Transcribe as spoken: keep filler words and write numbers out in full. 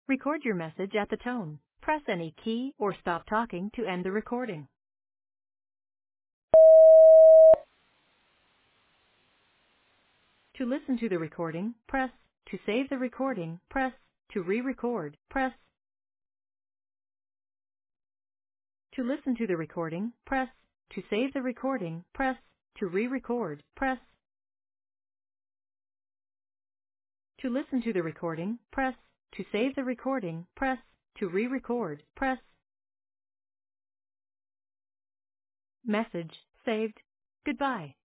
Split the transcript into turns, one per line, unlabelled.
Record your message at the tone. Press any key or stop talking to end the recording. To listen to the recording, press. To save the recording, press. To re-record, press. To listen to the recording, press. To save the recording, press. To re-record, press. To listen to the recording, press. To save the recording, press. To re-record, press. Message saved. Goodbye.